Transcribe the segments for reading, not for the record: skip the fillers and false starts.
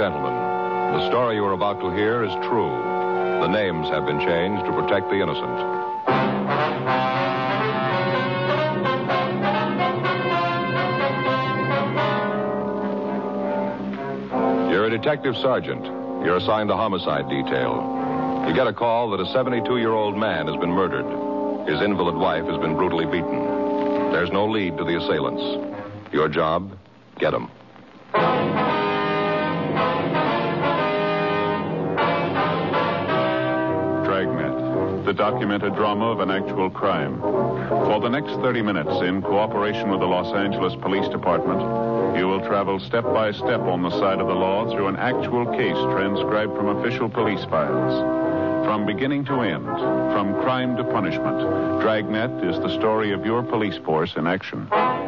gentlemen, the story you are about to hear is true. The names have been changed to protect the innocent. You're a detective sergeant. You're assigned the homicide detail. You get a call that a 72-year-old man has been murdered. His invalid wife has been brutally beaten. There's no lead to the assailants. Your job, get them. Dragnet, the documented drama of an actual crime. For the next 30 minutes, in cooperation with the Los Angeles Police Department, you will travel step by step on the side of the law through an actual case transcribed from official police files. From beginning to end, from crime to punishment, Dragnet is the story of your police force in action.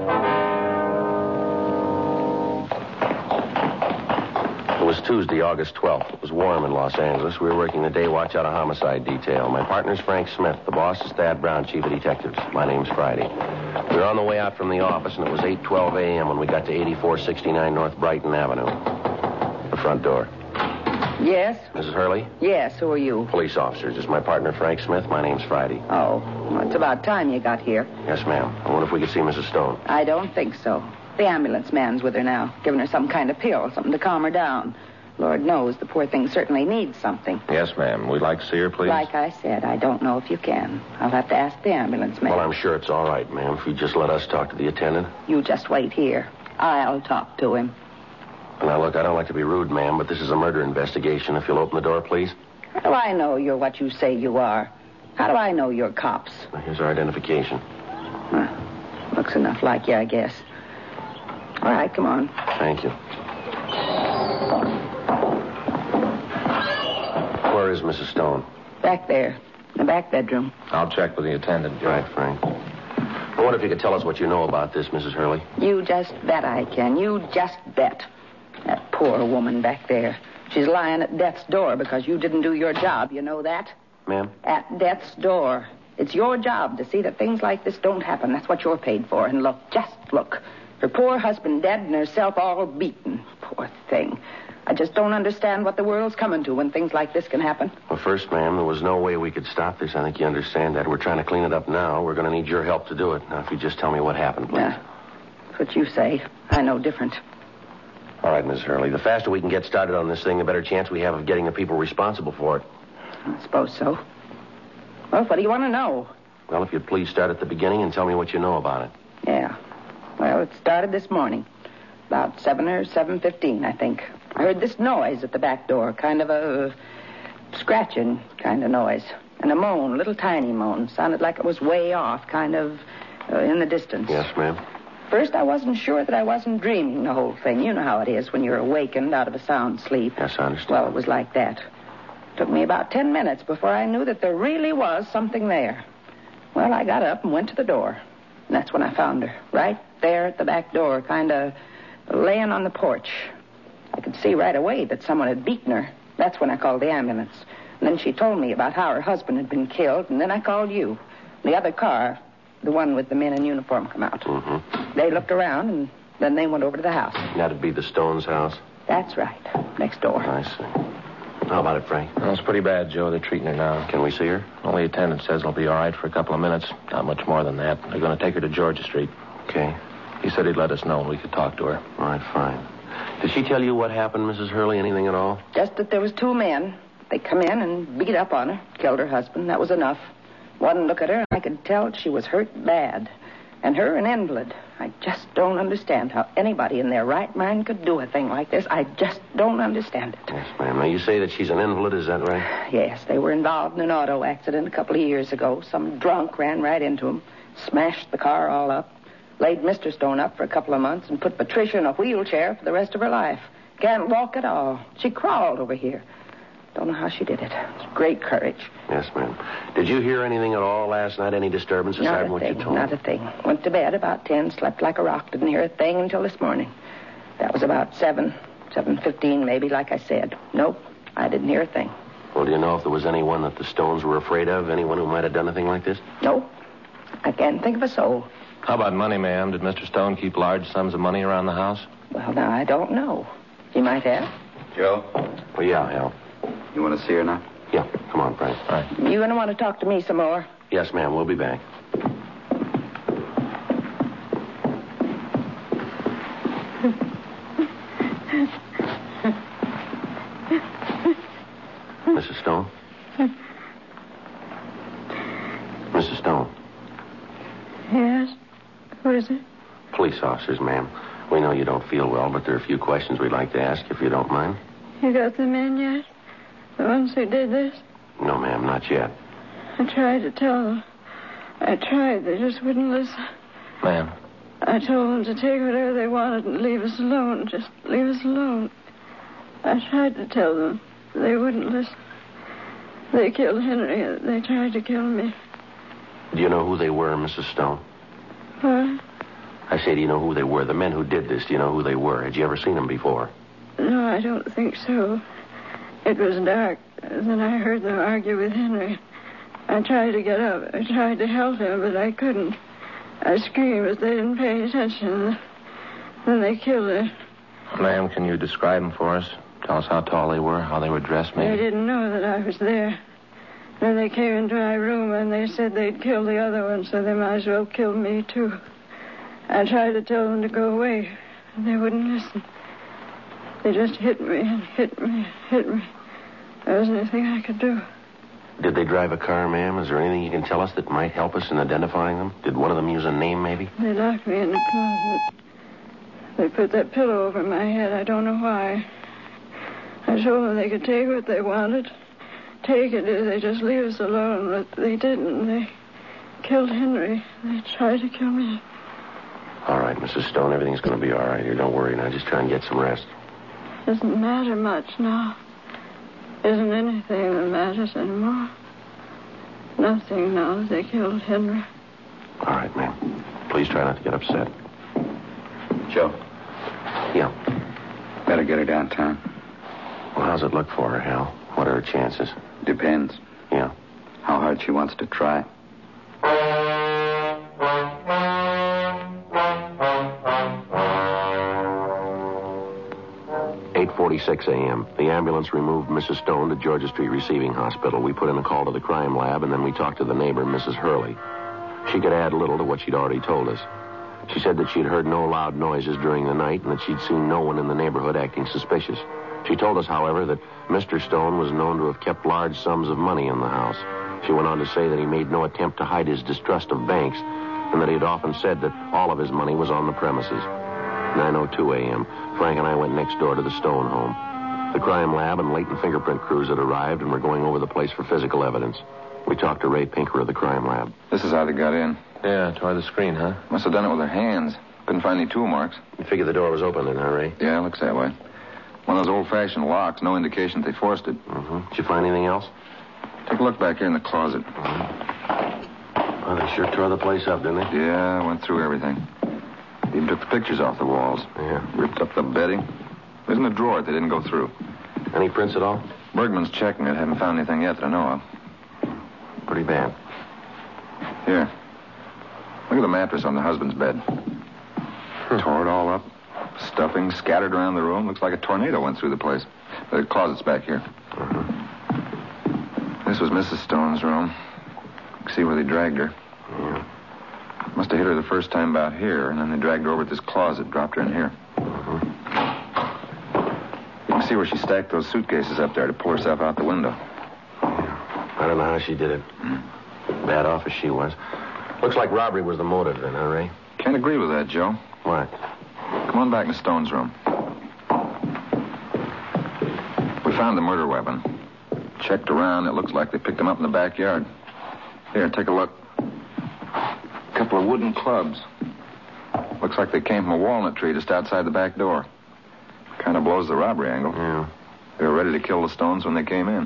It was Tuesday, August 12th. It was warm in Los Angeles. We were working the day watch out of homicide detail. My partner's Frank Smith. The boss is Thad Brown, chief of detectives. My name's Friday. We were on the way out from the office, and it was 8:12 a.m. when we got to 8469 North Brighton Avenue. The front door. Yes? Mrs. Hurley? Yes, who are you? Police officers. This is my partner, Frank Smith. My name's Friday. Oh, well, it's about time you got here. Yes, ma'am. I wonder if we could see Mrs. Stone. I don't think so. The ambulance man's with her now, giving her some kind of pill, something to calm her down. Lord knows the poor thing certainly needs something. Yes, ma'am. We'd like to see her, please. Like I said, I don't know if you can. I'll have to ask the ambulance man. Well, I'm sure it's all right, ma'am, if you just let us talk to the attendant. You just wait here. I'll talk to him. Now, look, I don't like to be rude, ma'am, but this is a murder investigation. If you'll open the door, please. How do I know you're what you say you are? How do I know you're cops? Now, here's our identification. Looks enough like you, I guess. All right, come on. Thank you. Where is Mrs. Stone? Back there, in the back bedroom. I'll check with the attendant, Joe. Right, Frank. I wonder if you could tell us what you know about this, Mrs. Hurley. You just bet I can. You just bet. That poor woman back there. She's lying at death's door because you didn't do your job. You know that? Ma'am? At death's door. It's your job to see that things like this don't happen. That's what you're paid for. And look, just look. Her poor husband dead and herself all beaten. Poor thing. I just don't understand what the world's coming to when things like this can happen. Well, first, ma'am, there was no way we could stop this. I think you understand that. We're trying to clean it up now. We're going to need your help to do it. Now, if you just tell me what happened, please. Yeah, that's what you say. I know different. All right, Miss Hurley. The faster we can get started on this thing, the better chance we have of getting the people responsible for it. I suppose so. Well, what do you want to know? Well, if you'd please start at the beginning and tell me what you know about it. Yeah. Well, it started this morning. About 7 or 7:15, I think. I heard this noise at the back door, kind of a scratching kind of noise. And a moan, a little tiny moan. Sounded like it was way off, kind of in the distance. Yes, ma'am. First, I wasn't sure that I wasn't dreaming the whole thing. You know how it is when you're awakened out of a sound sleep. Yes, I understand. Well, it was like that. Took me about 10 minutes before I knew that there really was something there. Well, I got up and went to the door. And that's when I found her, right there at the back door, kind of laying on the porch. I could see right away that someone had beaten her. That's when I called the ambulance. And then she told me about how her husband had been killed, and then I called you. The other car, the one with the men in uniform, come out. Mm-hmm. They looked around, and then they went over to the house. That'd be the Stones' house? That's right. Next door. I see. How about it, Frank? Well, it's pretty bad, Joe. They're treating her now. Can we see her? Only attendant says it'll be all right for a couple of minutes. Not much more than that. They're going to take her to Georgia Street. Okay. He said he'd let us know when we could talk to her. All right, fine. Did she tell you what happened, Mrs. Hurley? Anything at all? Just that there was 2 men. They come in and beat up on her, killed her husband. That was enough. One look at her, and I could tell she was hurt bad. And her an invalid. I just don't understand how anybody in their right mind could do a thing like this. I just don't understand it. Yes, ma'am. Now, you say that she's an invalid, is that right? Yes, they were involved in an auto accident a couple of years ago. Some drunk ran right into them, smashed the car all up, laid Mr. Stone up for a couple of months, and put Patricia in a wheelchair for the rest of her life. Can't walk at all. She crawled over here. Don't know how she did it. It's great courage. Yes, ma'am. Did you hear anything at all last night? Any disturbance aside from what you told me? Not a thing. Went to bed about 10, slept like a rock. Didn't hear a thing until this morning. That was about 7:15 maybe, like I said. Nope, I didn't hear a thing. Well, do you know if there was anyone that the Stones were afraid of? Anyone who might have done a thing like this? Nope. I can't think of a soul. How about money, ma'am? Did Mr. Stone keep large sums of money around the house? Well, now, I don't know. He might have. Joe? Well, yeah, Hal. You want to see her now? Yeah, come on, Frank. All right. You going to want to talk to me some more? Yes, ma'am, we'll be back. Mrs. Stone? Mrs. Stone? Yes? Who is it? Police officers, ma'am. We know you don't feel well, but there are a few questions we'd like to ask, if you don't mind. You got the men yet? The ones who did this? No, ma'am, not yet. I tried to tell them. I tried. They just wouldn't listen. Ma'am. I told them to take whatever they wanted and leave us alone. Just leave us alone. I tried to tell them. They wouldn't listen. They killed Henry. They tried to kill me. Do you know who they were, Mrs. Stone? What? I say, do you know who they were? The men who did this, do you know who they were? Had you ever seen them before? No, I don't think so. It was dark. Then I heard them argue with Henry. I tried to get up. I tried to help him, but I couldn't. I screamed, but they didn't pay attention. Then they killed her. Ma'am, can you describe them for us? Tell us how tall they were, how they were dressed, maybe. They didn't know that I was there. Then they came into my room, and they said they'd kill the other one, so they might as well kill me, too. I tried to tell them to go away, and they wouldn't listen. They just hit me and hit me and hit me. There wasn't anything I could do. Did they drive a car, ma'am? Is there anything you can tell us that might help us in identifying them? Did one of them use a name, maybe? They locked me in the closet. They put that pillow over my head. I don't know why. I told them they could take what they wanted. Take it if they just leave us alone. But they didn't. They killed Henry. They tried to kill me. All right, Mrs. Stone, everything's going to be all right here. Don't worry now. Just try and get some rest. Doesn't matter much now. Isn't anything that matters anymore. Nothing now that they killed Henry. All right, ma'am. Please try not to get upset. Joe? Yeah. Better get her downtown. Well, how's it look for her, Hal? What are her chances? Depends. Yeah. How hard she wants to try. 8:46 a.m. The ambulance removed Mrs. Stone to Georgia Street Receiving Hospital. We put in a call to the crime lab, and then we talked to the neighbor, Mrs. Hurley. She could add little to what she'd already told us. She said that she'd heard no loud noises during the night and that she'd seen no one in the neighborhood acting suspicious. She told us, however, that Mr. Stone was known to have kept large sums of money in the house. She went on to say that he made no attempt to hide his distrust of banks and that he had often said that all of his money was on the premises. 9:02 a.m. Frank and I went next door to the Stone home. The crime lab and latent fingerprint crews had arrived and were going over the place for physical evidence. We talked to Ray Pinker of the crime lab. This is how they got in. Yeah, tore the screen, huh? Must have done it with their hands. Couldn't find any tool marks. You figure the door was open then, huh, Ray? Yeah, looks that way. One of those old-fashioned locks, no indication that they forced it. Mm-hmm. Did you find anything else? Take a look back here in the closet. Mm-hmm. Well, they sure tore the place up, didn't they? Yeah, I went through everything. Even took the pictures off the walls. Yeah. Ripped up the bedding. There's in the drawer they didn't go through. Any prints at all? Bergman's checking it. Haven't found anything yet that I know of. Pretty bad. Here. Look at the mattress on the husband's bed. Tore it all up. Stuffing scattered around the room. Looks like a tornado went through the place. The closet's back here. Mm-hmm. This was Mrs. Stone's room. See where they dragged her. Yeah. Must have hit her the first time about here, and then they dragged her over to this closet, dropped her in here. Mm-hmm. You can see where she stacked those suitcases up there to pull herself out the window. Yeah. I don't know how she did it. Bad off as she was. Looks like robbery was the motive then, huh, Ray? Can't agree with that, Joe. What? Come on back to Stone's room. We found the murder weapon. Checked around. It looks like they picked them up in the backyard. Here, take a look. A couple of wooden clubs. Looks like they came from a walnut tree just outside the back door. Kind of blows the robbery angle. Yeah. They were ready to kill the Stones when they came in.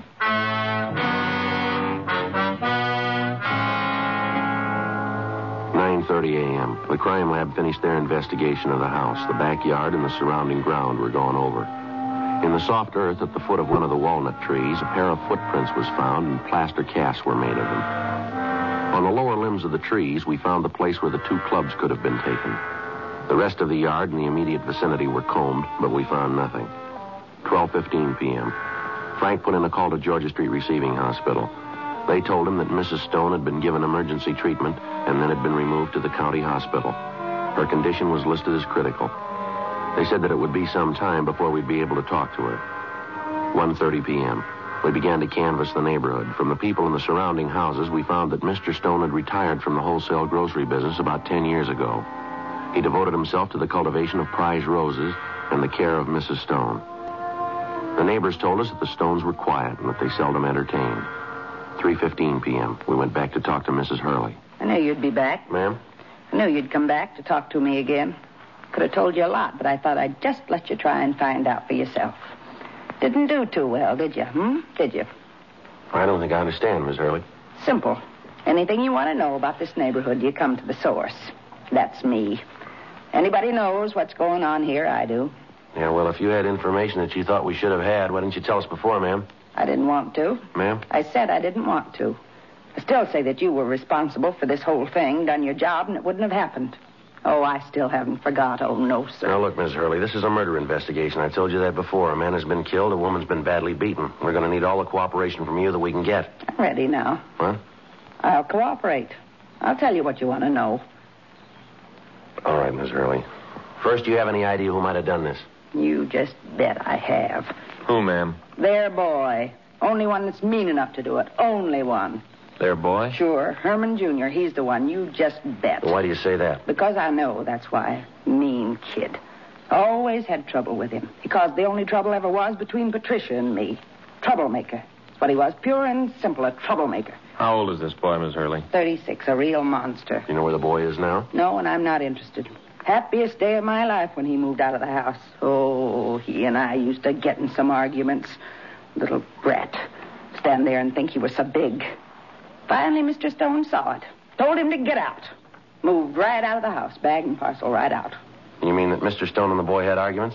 9:30 a.m. The crime lab finished their investigation of the house. The backyard and the surrounding ground were gone over. In the soft earth at the foot of one of the walnut trees, a pair of footprints was found and plaster casts were made of them. On the lower limbs of the trees, we found the place where the two clubs could have been taken. The rest of the yard and the immediate vicinity were combed, but we found nothing. 12:15 p.m. Frank put in a call to Georgia Street Receiving Hospital. They told him that Mrs. Stone had been given emergency treatment and then had been removed to the county hospital. Her condition was listed as critical. They said that it would be some time before we'd be able to talk to her. 1:30 p.m. We began to canvass the neighborhood. From the people in the surrounding houses, we found that Mr. Stone had retired from the wholesale grocery business about 10 years ago. He devoted himself to the cultivation of prize roses and the care of Mrs. Stone. The neighbors told us that the Stones were quiet and that they seldom entertained. 3:15 p.m. We went back to talk to Mrs. Hurley. I knew you'd be back. Ma'am? I knew you'd come back to talk to me again. Could have told you a lot, but I thought I'd just let you try and find out for yourself. Didn't do too well, did you? Did you? I don't think I understand, Miss Hurley. Simple. Anything you want to know about this neighborhood, you come to the source. That's me. Anybody knows what's going on here, I do. Yeah, well, if you had information that you thought we should have had, why didn't you tell us before, ma'am? I didn't want to. Ma'am? I said I didn't want to. I still say that you were responsible for this whole thing, done your job, and it wouldn't have happened. Oh, I still haven't forgot. Oh, no, sir. Now, look, Miss Hurley, this is a murder investigation. I told you that before. A man has been killed. A woman's been badly beaten. We're going to need all the cooperation from you that we can get. I'm ready now. What? I'll cooperate. I'll tell you what you want to know. All right, Miss Hurley. First, do you have any idea who might have done this? You just bet I have. Who, ma'am? Their boy. Only one that's mean enough to do it. Only one. Their boy? Sure. Herman Jr. He's the one. You just bet. Why do you say that? Because I know, that's why. Mean kid. Always had trouble with him. Because the only trouble ever was between Patricia and me. Troublemaker. That's what he was. Pure and simple, a troublemaker. How old is this boy, Miss Hurley? 36, a real monster. You know where the boy is now? No, and I'm not interested. Happiest day of my life when he moved out of the house. Oh, he and I used to get in some arguments. Little brat. Stand there and think he was so big. Finally, Mr. Stone saw it. Told him to get out. Moved right out of the house, bag and parcel right out. You mean that Mr. Stone and the boy had arguments?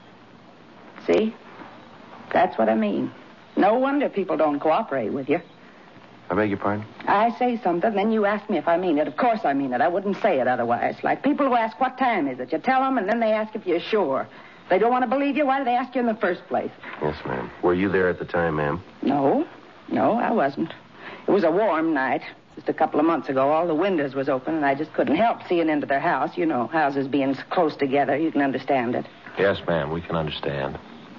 See? That's what I mean. No wonder people don't cooperate with you. I beg your pardon? I say something, then you ask me if I mean it. Of course I mean it. I wouldn't say it otherwise. Like people who ask, what time is it? You tell them, and then they ask if you're sure. If they don't want to believe you, why do they ask you in the first place? Yes, ma'am. Were you there at the time, ma'am? No, I wasn't. It was a warm night. Just a couple of months ago, all the windows was open, and I just couldn't help seeing into their house. You know, houses being close together, you can understand it. Yes, ma'am, we can understand.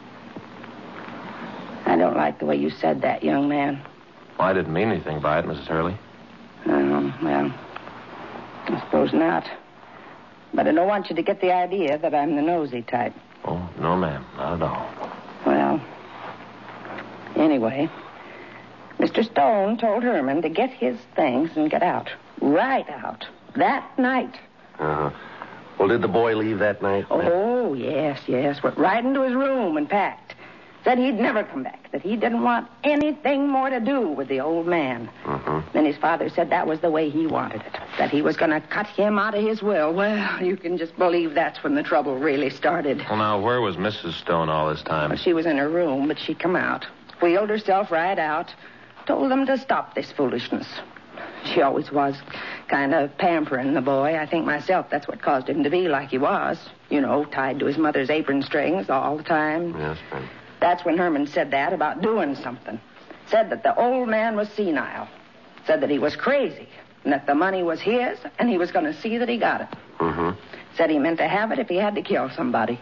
I don't like the way you said that, young man. Well, I didn't mean anything by it, Mrs. Hurley. Well, I suppose not. But I don't want you to get the idea that I'm the nosy type. Oh, no, ma'am, not at all. Well, anyway, Mr. Stone told Herman to get his things and get out. Right out. That night. Uh-huh. Well, did the boy leave that night? Oh, yes. Went right into his room and packed. Said he'd never come back, that he didn't want anything more to do with the old man. Mm-hmm. Then his father said that was the way he wanted it, that he was going to cut him out of his will. Well, you can just believe that's when the trouble really started. Well, now, where was Mrs. Stone all this time? Well, she was in her room, but she come out, wheeled herself right out, told them to stop this foolishness. She always was kind of pampering the boy. I think myself that's what caused him to be like he was. You know, tied to his mother's apron strings all the time. Yes, ma'am. That's when Herman said that about doing something. Said that the old man was senile. Said that he was crazy. And that the money was his, and he was going to see that he got it. Mm-hmm. Said he meant to have it if he had to kill somebody.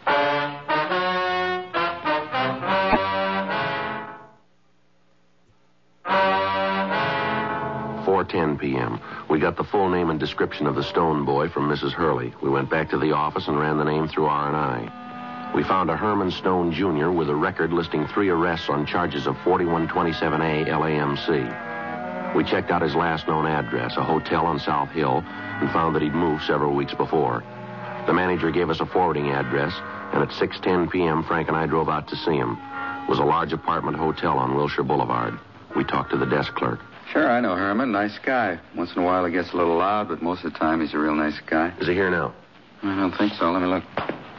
4:10 p.m. We got the full name and description of the Stone boy from Mrs. Hurley. We went back to the office and ran the name through R&I. We found a Herman Stone Jr. with a record listing 3 arrests on charges of 4127A LAMC. We checked out his last known address, a hotel on South Hill, and found that he'd moved several weeks before. The manager gave us a forwarding address, and at 6:10 p.m., Frank and I drove out to see him. It was a large apartment hotel on Wilshire Boulevard. We talked to the desk clerk. Sure, I know Herman. Nice guy. Once in a while he gets a little loud, but most of the time he's a real nice guy. Is he here now? I don't think so. Let me look.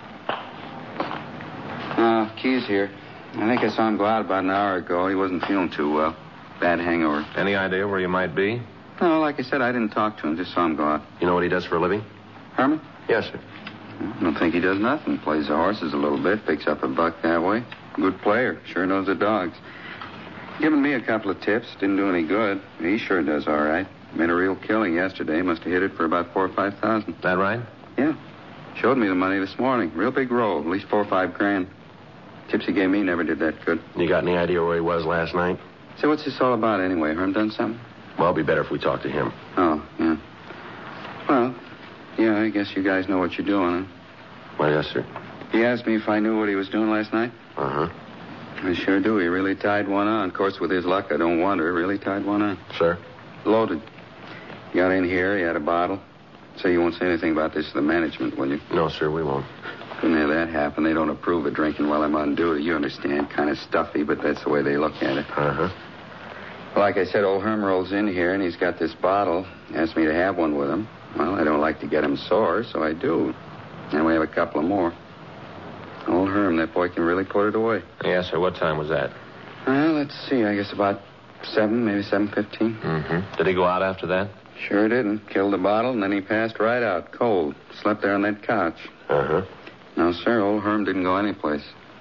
Key's here. I think I saw him go out about an hour ago. He wasn't feeling too well. Bad hangover. Any idea where you might be? No, like I said, I didn't talk to him. Just saw him go out. You know what he does for a living? Herman? Yes, sir. I don't think he does nothing. Plays the horses a little bit, picks up a buck that way. Good player. Sure knows the dogs. Giving me a couple of tips. Didn't do any good. He sure does all right. Made a real killing yesterday. Must have hit it for about $4,000 or $5,000. That right? Yeah. Showed me the money this morning. Real big roll. At least $4 or $5 grand. Tips he gave me never did that good. You got any idea where he was last night? So what's this all about anyway? Herm done something? Well, it'd be better if we talked to him. Oh, yeah. Well, yeah, I guess you guys know what you're doing, huh? Well, yes, sir. He asked me if I knew what he was doing last night. Uh-huh. I sure do. He really tied one on. Of course, with his luck, I don't wonder. Really tied one on. Sir? Loaded. He got in here. He had a bottle. So you won't say anything about this to the management, will you? No, sir, we won't. Couldn't have that happen. They don't approve of drinking while I'm on duty. You understand. Kind of stuffy, but that's the way they look at it. Uh-huh. Like I said, old Herm rolls in here, and he's got this bottle. Asked me to have one with him. Well, I don't like to get him sore, so I do. And we have a couple of more. Old Herm, that boy can really put it away. Yes, sir. What time was that? Well, let's see. I guess about 7, maybe 7:15. Mm-hmm. Did he go out after that? Sure didn't. Killed the bottle, and then he passed right out, cold. Slept there on that couch. Uh-huh. No, sir, old Herm didn't go anyplace.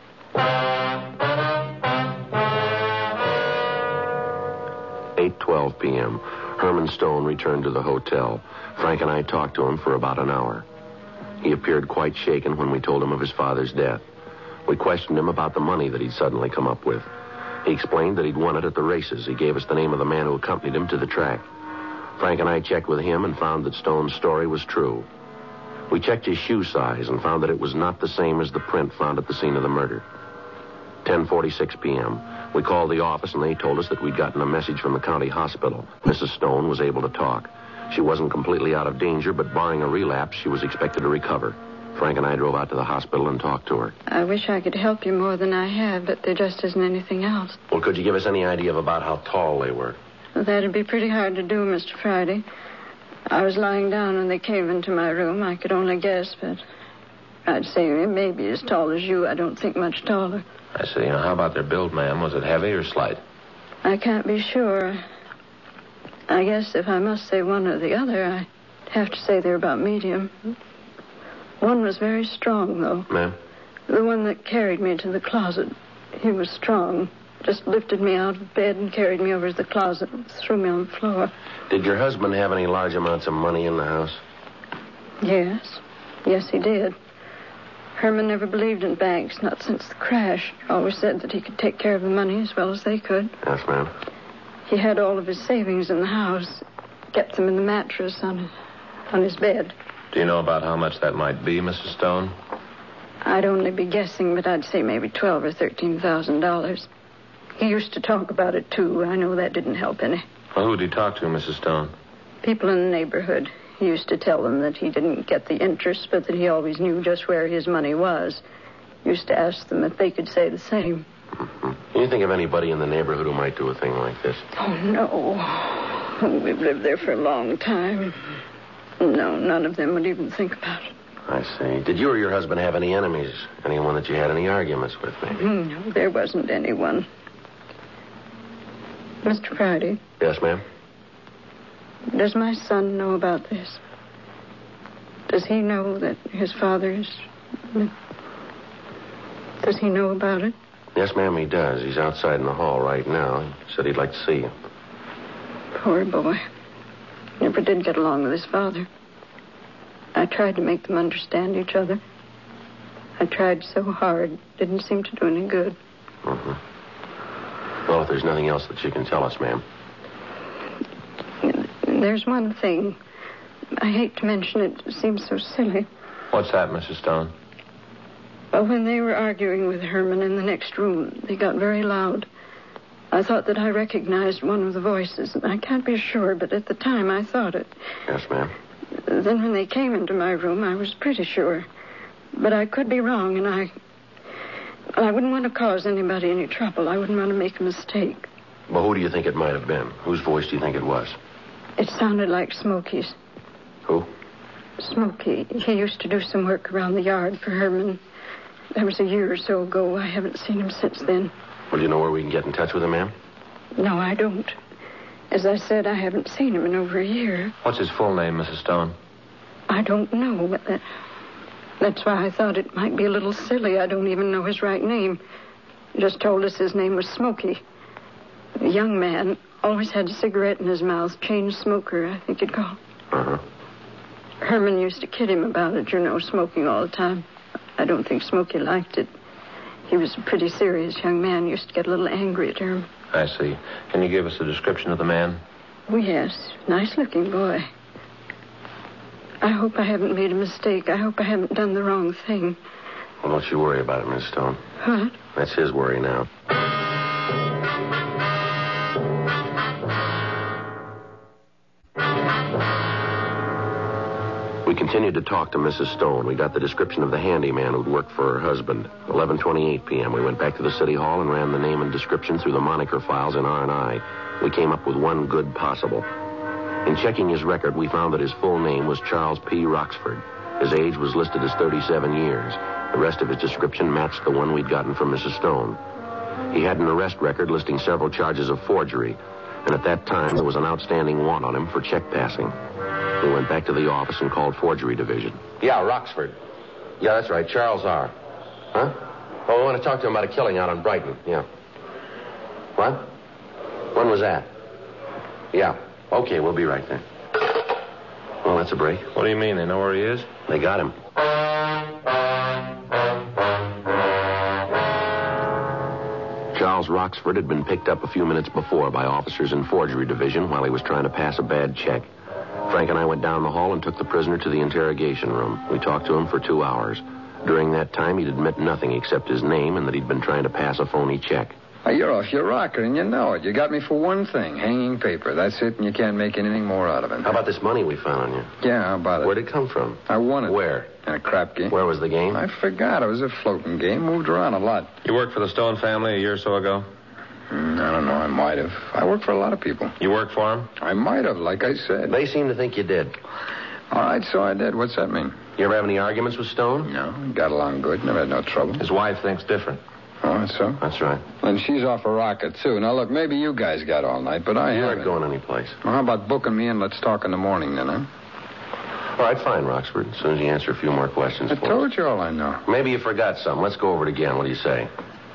8:12 p.m. Herman Stone returned to the hotel. Frank and I talked to him for about an hour. He appeared quite shaken when we told him of his father's death. We questioned him about the money that he'd suddenly come up with. He explained that he'd won it at the races. He gave us the name of the man who accompanied him to the track. Frank and I checked with him and found that Stone's story was true. We checked his shoe size and found that it was not the same as the print found at the scene of the murder. 10:46 p.m. We called the office and they told us that we'd gotten a message from the county hospital. Mrs. Stone was able to talk. She wasn't completely out of danger, but barring a relapse, she was expected to recover. Frank and I drove out to the hospital and talked to her. I wish I could help you more than I have, but there just isn't anything else. Well, could you give us any idea of about how tall they were? Well, that'd be pretty hard to do, Mr. Friday. I was lying down when they came into my room. I could only guess, but I'd say maybe as tall as you. I don't think much taller. I see. Now, how about their build, ma'am? Was it heavy or slight? I can't be sure. I guess if I must say one or the other, I'd have to say they're about medium. One was very strong, though. Ma'am? The one that carried me to the closet. He was strong. Just lifted me out of bed and carried me over to the closet and threw me on the floor. Did your husband have any large amounts of money in the house? Yes. Yes, he did. Herman never believed in banks, not since the crash. Always said that he could take care of the money as well as they could. Yes, ma'am. He had all of his savings in the house. Kept them in the mattress on his bed. Do you know about how much that might be, Mrs. Stone? I'd only be guessing, but I'd say maybe $12,000 or $13,000. He used to talk about it, too. I know that didn't help any. Well, who'd he talk to, Mrs. Stone? People in the neighborhood. He used to tell them that he didn't get the interest, but that he always knew just where his money was. Used to ask them if they could say the same. Mm-hmm. Can you think of anybody in the neighborhood who might do a thing like this? Oh, no. We've lived there for a long time. No, none of them would even think about it. I see. Did you or your husband have any enemies? Anyone that you had any arguments with, maybe? No, there wasn't anyone. Mr. Friday? Yes, ma'am? Does my son know about this? Does he know that his father is... Does he know about it? Yes, ma'am, he does. He's outside in the hall right now. He said he'd like to see you. Poor boy. Never did get along with his father. I tried to make them understand each other. I tried so hard. Didn't seem to do any good. Mm-hmm. Well, if there's nothing else that you can tell us, ma'am. There's one thing. I hate to mention it. It seems so silly. What's that, Mrs. Stone? Well, when they were arguing with Herman in the next room, they got very loud. I thought that I recognized one of the voices, and I can't be sure, but at the time I thought it. Yes, ma'am. Then when they came into my room, I was pretty sure. But I could be wrong, and I wouldn't want to cause anybody any trouble. I wouldn't want to make a mistake. Well, who do you think it might have been? Whose voice do you think it was? It sounded like Smokey's. Who? Smokey. He used to do some work around the yard for Herman. That was a year or so ago. I haven't seen him since then. Well, do you know where we can get in touch with him, ma'am? No, I don't. As I said, I haven't seen him in over a year. What's his full name, Mrs. Stone? I don't know, but That's why I thought it might be a little silly. I don't even know his right name. He just told us his name was Smokey. A young man, always had a cigarette in his mouth, chain smoker, I think you'd call. Uh-huh. Herman used to kid him about it, smoking all the time. I don't think Smokey liked it. He was a pretty serious young man, used to get a little angry at Herman. I see. Can you give us a description of the man? Oh, yes. Nice-looking boy. I hope I haven't made a mistake. I hope I haven't done the wrong thing. Well, don't you worry about it, Miss Stone. What? That's his worry now. We continued to talk to Mrs. Stone. We got the description of the handyman who'd worked for her husband. 11:28 p.m. We went back to the city hall and ran the name and description through the moniker files in R&I. We came up with one good possible. In checking his record, we found that his full name was Charles P. Roxford. His age was listed as 37 years. The rest of his description matched the one we'd gotten from Mrs. Stone. He had an arrest record listing several charges of forgery, and at that time there was an outstanding warrant on him for check passing. We went back to the office and called Forgery Division. Yeah, Roxford. Yeah, that's right, Charles R. Huh? Oh, we want to talk to him about a killing out on Brighton. Yeah. What? When was that? Yeah. Okay, we'll be right there. Well, that's a break. What do you mean? They know where he is? They got him. Charles Roxford had been picked up a few minutes before by officers in Forgery Division while he was trying to pass a bad check. Frank and I went down the hall and took the prisoner to the interrogation room. We talked to him for 2 hours. During that time, he'd admit nothing except his name and that he'd been trying to pass a phony check. You're off your rocker, and you know it. You got me for one thing, hanging paper. That's it, and you can't make anything more out of it. How about this money we found on you? Yeah, how about it? Where'd it come from? I won it. Where? In a crap game. Where was the game? I forgot. It was a floating game. Moved around a lot. You worked for the Stone family a year or so ago? I don't know. I might have. I worked for a lot of people. You worked for them? I might have, like I said. They seem to think you did. All right, so I did. What's that mean? You ever have any arguments with Stone? No. Got along good. Never had no trouble. His wife thinks different. Oh, that's so? That's right. And she's off a rocker, too. Now, look, maybe you guys got all night, but I You haven't. aren't going anyplace. Well, how about booking me in? Let's talk in the morning, then, huh? All right, fine, Roxford. As soon as you answer a few more questions I for told us. you all I know. Maybe you forgot something. Let's go over it again. What do you say?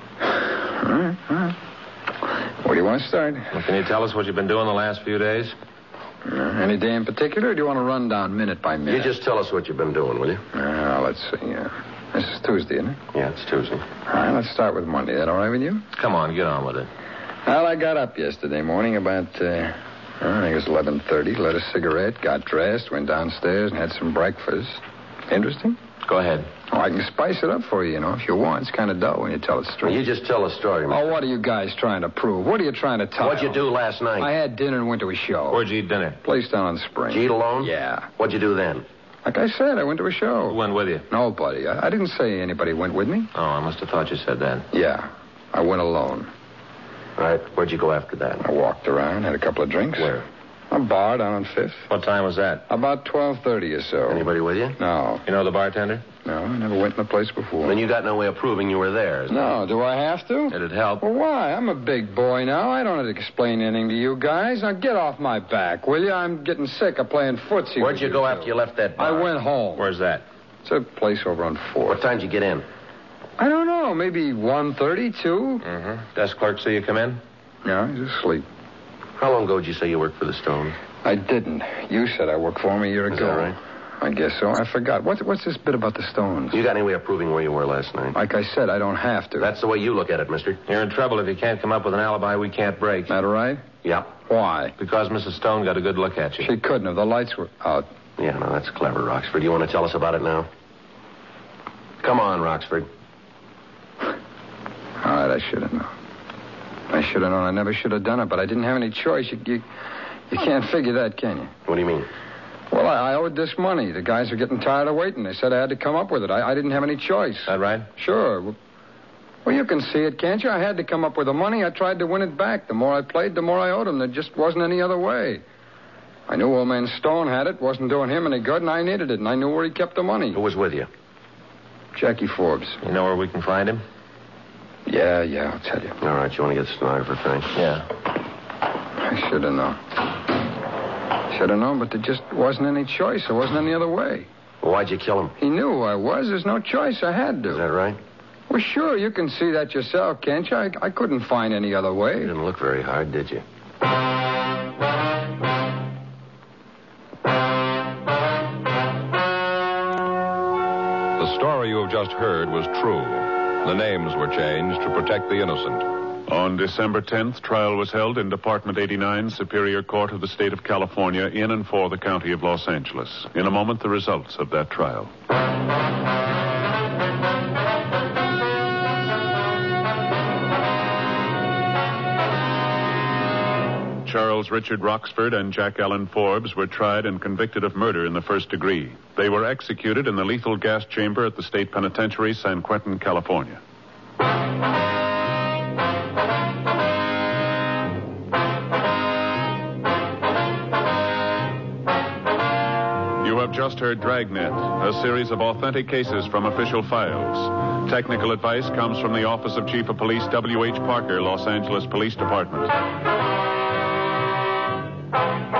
All right. Where do you want to start? Well, can you tell us what you've been doing the last few days? Any day in particular, or do you want to run down minute by minute? You just tell us what you've been doing, will you? Let's see. This is Tuesday, isn't it? Yeah, it's Tuesday. All right, let's start with Monday. That all right with you? Come on, get on with it. Well, I got up yesterday morning about, I think it was 11:30, lit a cigarette, got dressed, went downstairs, and had some breakfast. Interesting? Go ahead. Oh, I can spice it up for you, if you want. It's kind of dull when you tell it straight. You just tell a story, man. Oh, what are you guys trying to prove? What are you trying to tell? What'd you do last night? I had dinner and went to a show. Where'd you eat dinner? Place down on the Spring. Did you eat alone? Yeah. What'd you do then? Like I said, I went to a show. Who went with you? Nobody. I didn't say anybody went with me. Oh, I must have thought you said that. Yeah. I went alone. All right, where'd you go after that? I walked around, had a couple of drinks. Where? A bar down on 5th. What time was that? About 12:30 or so. Anybody with you? No. You know the bartender? No, I never went in the place before. Then you got no way of proving you were there. is there? No, do I have to? It'd help. Well, why? I'm a big boy now. I don't have to explain anything to you guys. Now get off my back, will you? I'm getting sick of playing footsie. Where'd with you go two. after you left that bar? I went home. Where's that? It's a place over on 4th. What time did you get in? I don't know. Maybe 1:30, 2. Mm-hmm. Desk clerk see you come in? No, he's asleep. How long ago did you say you worked for the Stones? I didn't. You said I worked for him a year ago. Is that right? I guess so. I forgot. What's this bit about the Stones? You got any way of proving where you were last night? Like I said, I don't have to. That's the way you look at it, mister. You're in trouble if you can't come up with an alibi we can't break. That right? Yeah. Why? Because Mrs. Stone got a good look at you. She couldn't have. The lights were out. Yeah, no, that's clever, Roxford. You want to tell us about it now? Come on, Roxford. All right, I should have known. I should have known. I never should have done it, but I didn't have any choice. You can't figure that, can you? What do you mean? Well, I owed this money. The guys were getting tired of waiting. They said I had to come up with it. I didn't have any choice. Is that right? Sure. Well, you can see it, can't you? I had to come up with the money. I tried to win it back. The more I played, the more I owed him. There just wasn't any other way. I knew old man Stone had it. Wasn't doing him any good, and I needed it. And I knew where he kept the money. Who was with you? Jackie Forbes. You know where we can find him? Yeah, I'll tell you. All right, you want to get the stenographer, Frank? Yeah. I should have known. Should have known, but there just wasn't any choice. There wasn't any other way. Well, why'd you kill him? He knew who I was. There's no choice. I had to. Is that right? Well, sure. You can see that yourself, can't you? I couldn't find any other way. You didn't look very hard, did you? The story you have just heard was true. The names were changed to protect the innocent. On December 10th, trial was held in Department 89, Superior Court of the State of California, in and for the County of Los Angeles. In a moment, the results of that trial. Charles Richard Roxford and Jack Allen Forbes were tried and convicted of murder in the first degree. They were executed in the lethal gas chamber at the State Penitentiary, San Quentin, California. You have just heard Dragnet, a series of authentic cases from official files. Technical advice comes from the Office of Chief of Police W.H. Parker, Los Angeles Police Department.